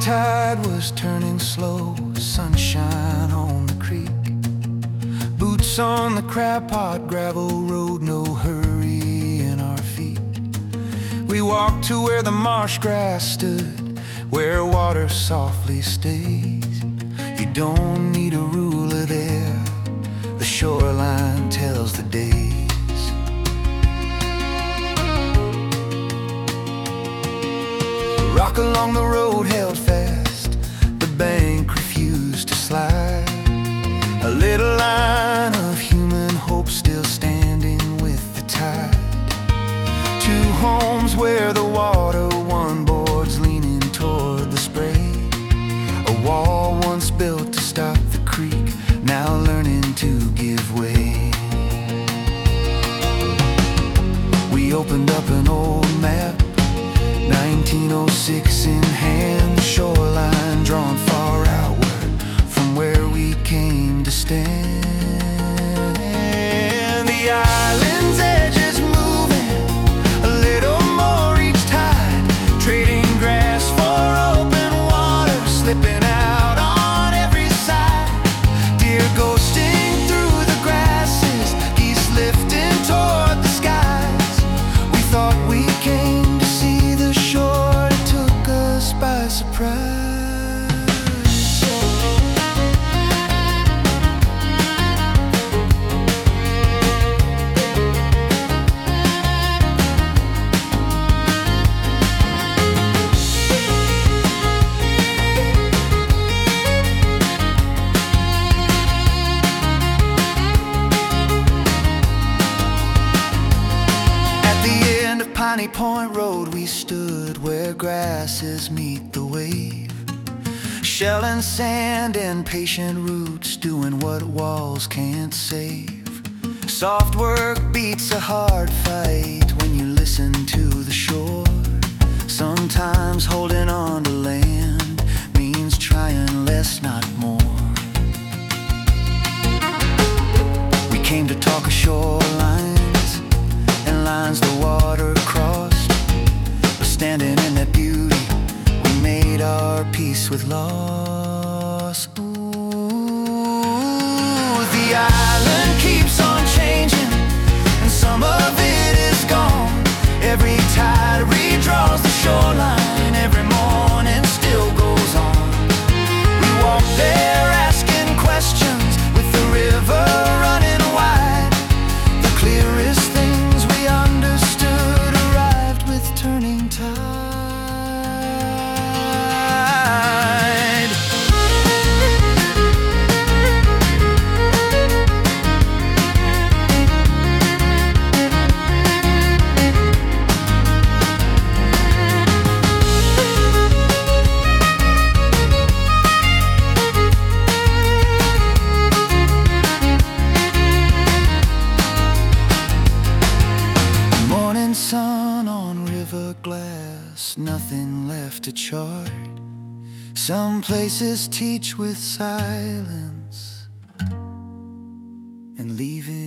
tide was turning slow, sunshine on the creek. Boots on the crab pot, gravel road, no hurry in our feet. We walked to where the marsh grass stood, where water softly stays. You don't need a ruler there, the shoreline tells the days. Rock along the road held fast, the bank refused to slide. A little line of human hope still standing with the tide. Two homes where the water won, boards leaning toward the spray. A wall once built to stop the creek, now learning to give way. We opened up an old map, 1906 in hand, the shoreline drawn far outward from where we came to stand. The island's edges moving a little more each tide, trading grass for open water, slipping out on every side. Deer ghosting through the grasses, geese lifting toward the skies. We thought we came to see the shore, it took us by surprise. Piney Point Road we stood, where grasses meet the wave. Shell and sand and patient roots, doing what walls can't save. Soft work beats a hard fight when you listen to the shore. Sometimes holding on to land means trying less, not more. We came to talk shorelines and lines the water crossed, but standing in that beauty, we made our peace with loss. Ooh, the island keeps on changing, and some of it is gone. Every tide redraws the shoreline, every morning still goes on. We walk there asking questions, with the river running wide. The clearest things we understood arrived with turning tide. Morning sun on river glass, nothing left to chart. Some places teach with silence and leaving